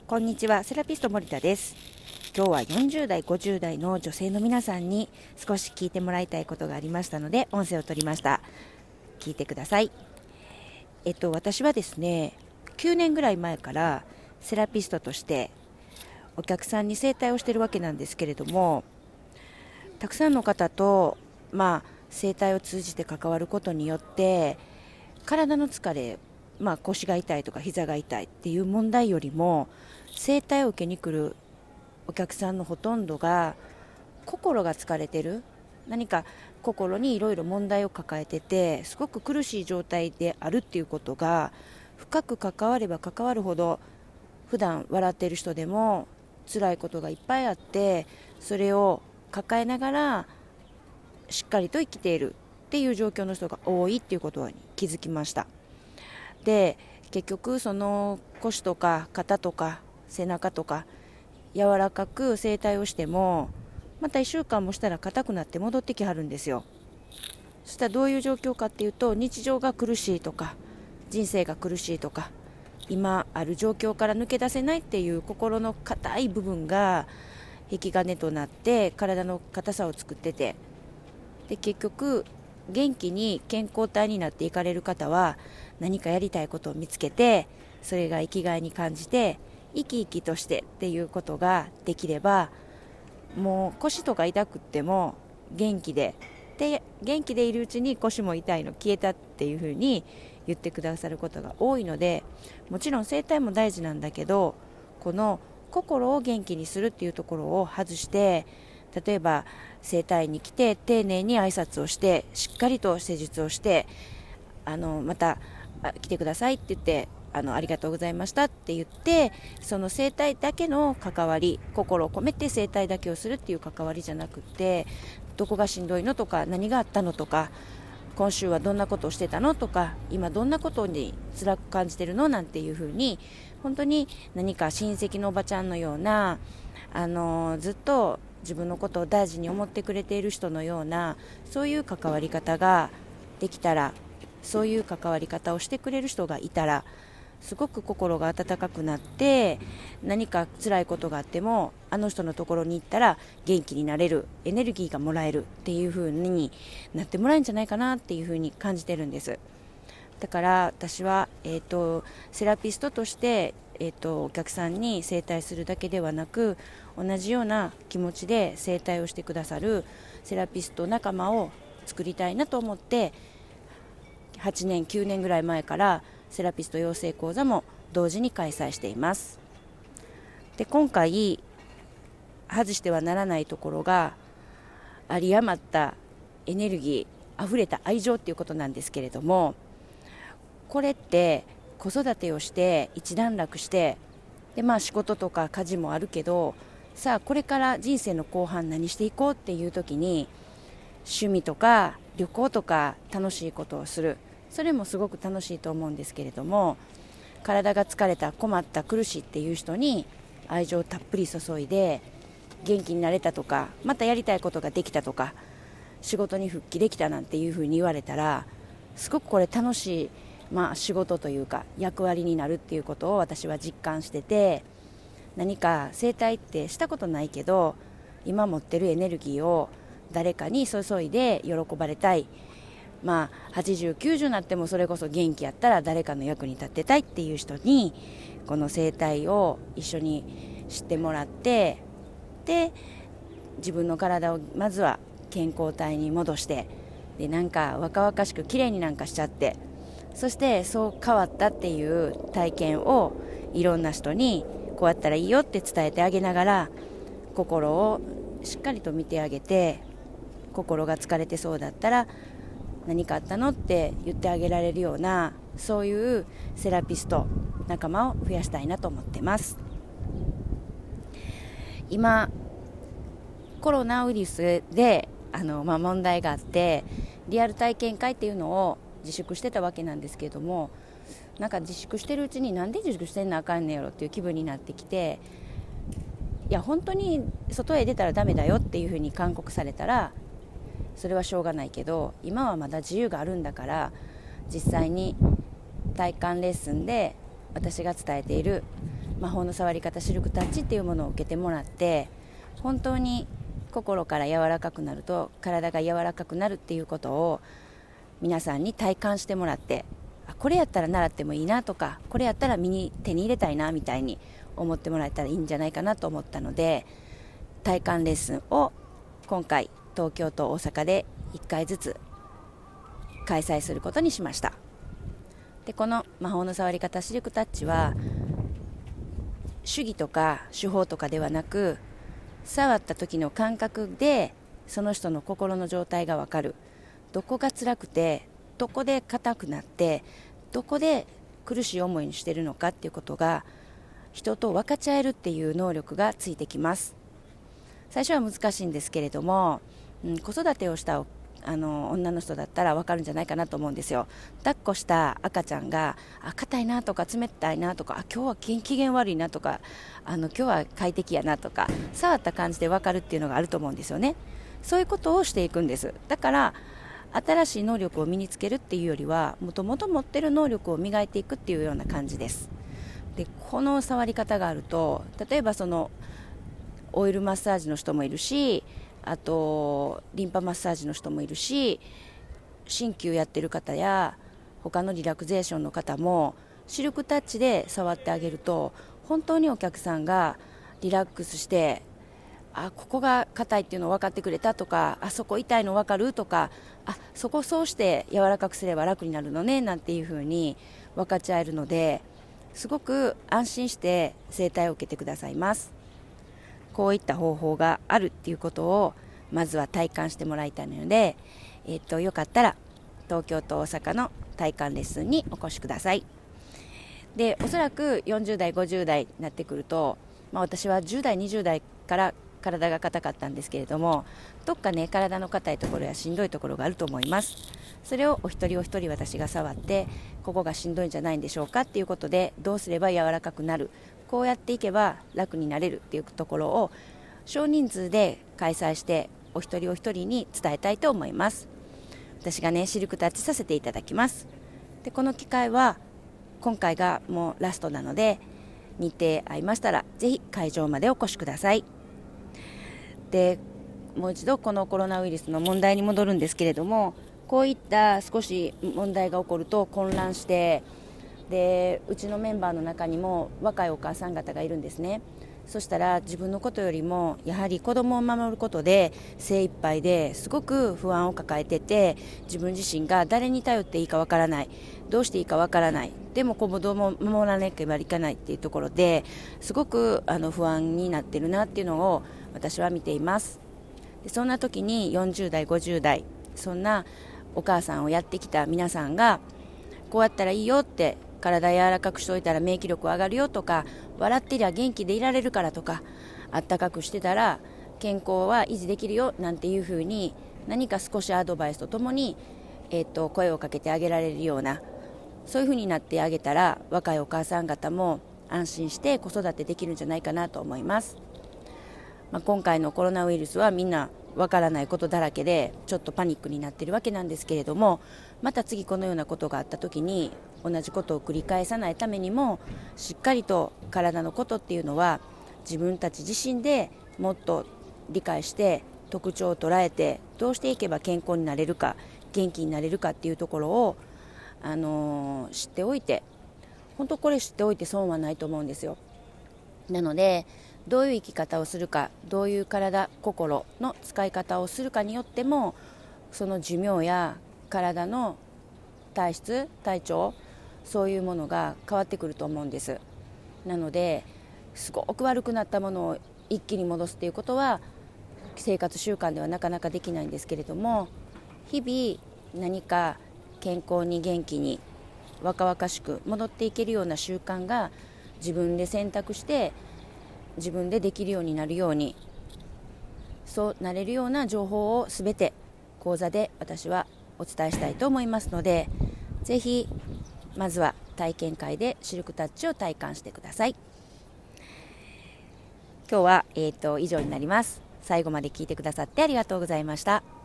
こんにちは、セラピスト森田です。今日は40代、50代の女性の皆さんに少し聞いてもらいたいことがありましたので、音声を取りました。聞いてください。私はですね、9年ぐらい前からセラピストとしてお客さんに整体をしているわけなんですけれども、たくさんの方と、整体を通じて関わることによって体の疲れ、腰が痛いとか膝が痛いっていう問題よりも、整体を受けに来るお客さんのほとんどが心が疲れてる、何か心にいろいろ問題を抱えてて、すごく苦しい状態であるっていうことが深く関われば関わるほど、普段笑っている人でも辛いことがいっぱいあって、それを抱えながらしっかりと生きているっていう状況の人が多いっていうことに気づきました。で、結局その腰とか肩とか背中とか柔らかく整体をしても、また1週間もしたら硬くなって戻ってきはるんですよ。そしたらどういう状況かっていうと、日常が苦しいとか人生が苦しいとか、今ある状況から抜け出せないっていう心の硬い部分が引き金となって体の硬さを作ってて、で結局元気に健康体になっていかれる方は、何かやりたいことを見つけて、それが生きがいに感じて生き生きとしてっていうことができれば、もう腰とか痛くっても元気でいるうちに腰も痛いの消えたっていうふうに言ってくださることが多いので、もちろん整体も大事なんだけど、この心を元気にするっていうところを外して、例えば整体院に来て丁寧に挨拶をしてしっかりと施術をして、また来てくださいって言って、ありがとうございましたって言って、その整体だけの関わり、心を込めて整体だけをするっていう関わりじゃなくて、どこがしんどいのとか、何があったのとか、今週はどんなことをしてたのとか、今どんなことに辛く感じてるのなんていうふうに、本当に何か親戚のおばちゃんのような、ずっと自分のことを大事に思ってくれている人のような、そういう関わり方ができたら、そういう関わり方をしてくれる人がいたら、すごく心が温かくなって、何か辛いことがあってもあの人のところに行ったら元気になれる、エネルギーがもらえるっていう風になってもらえるんじゃないかなっていう風に感じてるんです。だから私は、セラピストとして、お客さんに整体するだけではなく、同じような気持ちで整体をしてくださるセラピスト仲間を作りたいなと思って、8年9年ぐらい前からセラピスト養成講座も同時に開催しています。で、今回外してはならないところが、有り余ったエネルギー、溢れた愛情っていうことなんですけれども、これって子育てをして一段落して、で仕事とか家事もあるけど、さあこれから人生の後半何していこうっていう時に、趣味とか旅行とか楽しいことをする、それもすごく楽しいと思うんですけれども、体が疲れた、困った、苦しいっていう人に愛情をたっぷり注いで元気になれたとか、またやりたいことができたとか、仕事に復帰できたなんていうふうに言われたら、すごくこれ楽しい、仕事というか役割になるっていうことを私は実感してて、何か整体ってしたことないけど、今持ってるエネルギーを誰かに注いで喜ばれたい、80、90になってもそれこそ元気やったら誰かの役に立ってたいっていう人に、この整体を一緒に知ってもらって、で自分の体をまずは健康体に戻して、でなんか若々しく綺麗になんかしちゃって、そしてそう変わったっていう体験をいろんな人にこうやったらいいよって伝えてあげながら、心をしっかりと見てあげて、心が疲れてそうだったら何かあったのって言ってあげられるような、そういうセラピスト仲間を増やしたいなと思ってます。今コロナウイルスで問題があって、リアル体験会っていうのを自粛してたわけなんですけれども、なんか自粛してるうちに、なんで自粛してんのあかんねやろっていう気分になってきて、いや本当に外へ出たらダメだよっていうふうに勧告されたら、それはしょうがないけど、今はまだ自由があるんだから、実際に体感レッスンで私が伝えている魔法の触り方シルクタッチっていうものを受けてもらって、本当に心から柔らかくなると体が柔らかくなるっていうことを皆さんに体感してもらって、これやったら習ってもいいなとか、これやったら手に入れたいなみたいに思ってもらえたらいいんじゃないかなと思ったので、体感レッスンを今回東京と大阪で1回ずつ開催することにしました。でこの魔法の触り方シルクタッチは手技とか手法とかではなく、触った時の感覚でその人の心の状態が分かる。どこが辛くて、どこで硬くなって、どこで苦しい思いにしているのかっていうことが人と分かち合えるっていう能力がついてきます。最初は難しいんですけれども、子育てをした女の人だったら分かるんじゃないかなと思うんですよ。抱っこした赤ちゃんが硬いなとか冷たいなとか、今日は機嫌悪いなとか、今日は快適やなとか、触った感じで分かるっていうのがあると思うんですよね。そういうことをしていくんです。だから新しい能力を身につけるっていうよりは、もともと持ってる能力を磨いていくっていうような感じです。でこの触り方があると、例えばそのオイルマッサージの人もいるし、あとリンパマッサージの人もいるし、鍼灸やってる方や他のリラクゼーションの方もシルクタッチで触ってあげると、本当にお客さんがリラックスして、ここが硬いっていうのを分かってくれたとか、そこ痛いの分かるとか、そこそうして柔らかくすれば楽になるのねなんていう風に分かち合えるので、すごく安心して整体を受けてくださいます。こういった方法があるっていうことをまずは体感してもらいたいので、よかったら東京と大阪の体感レッスンにお越しください。でおそらく40代50代になってくると、私は10代20代から体が硬かったんですけれども、どっかね体の硬いところやしんどいところがあると思います。それをお一人お一人私が触って、ここがしんどいんじゃないんでしょうかっていうことで、どうすれば柔らかくなる、こうやっていけば楽になれるっていうところを少人数で開催してお一人お一人に伝えたいと思います。私がねシルクタッチさせていただきます。でこの機会は今回がもうラストなので、日程合いましたらぜひ会場までお越しください。でもう一度このコロナウイルスの問題に戻るんですけれども、こういった少し問題が起こると混乱して、でうちのメンバーの中にも若いお母さん方がいるんですね。そしたら自分のことよりもやはり子供を守ることで精一杯ですごく不安を抱えてて、自分自身が誰に頼っていいかわからない、どうしていいかわからない、でも子供を守らなければいけないっていうところですごく不安になってるなっていうのを私は見ています。でそんな時に40代50代そんなお母さんをやってきた皆さんが、こうやったらいいよって、体柔らかくしておいたら免疫力上がるよとか、笑ってりゃ元気でいられるからとか、あったかくしてたら健康は維持できるよなんていう風に、何か少しアドバイスとともに、声をかけてあげられるような、そういう風になってあげたら、若いお母さん方も安心して子育てできるんじゃないかなと思います。今回のコロナウイルスはみんなわからないことだらけでちょっとパニックになっているわけなんですけれども、また次このようなことがあった時に同じことを繰り返さないためにも、しっかりと体のことっていうのは自分たち自身でもっと理解して特徴を捉えて、どうしていけば健康になれるか元気になれるかっていうところを、知っておいて、本当これ知っておいて損はないと思うんですよ。なのでどういう生き方をするか、どういう体心の使い方をするかによっても、その寿命や体の体質体調、そういうものが変わってくると思うんです。なのですごく悪くなったものを一気に戻すっていうことは生活習慣ではなかなかできないんですけれども、日々何か健康に元気に若々しく戻っていけるような習慣が自分で選択して自分でできるようになるように、そうなれるような情報をすべて講座で私はお伝えしたいと思いますので、ぜひまずは体験会でシルクタッチを体感してください。今日は以上になります。最後まで聞いてくださってありがとうございました。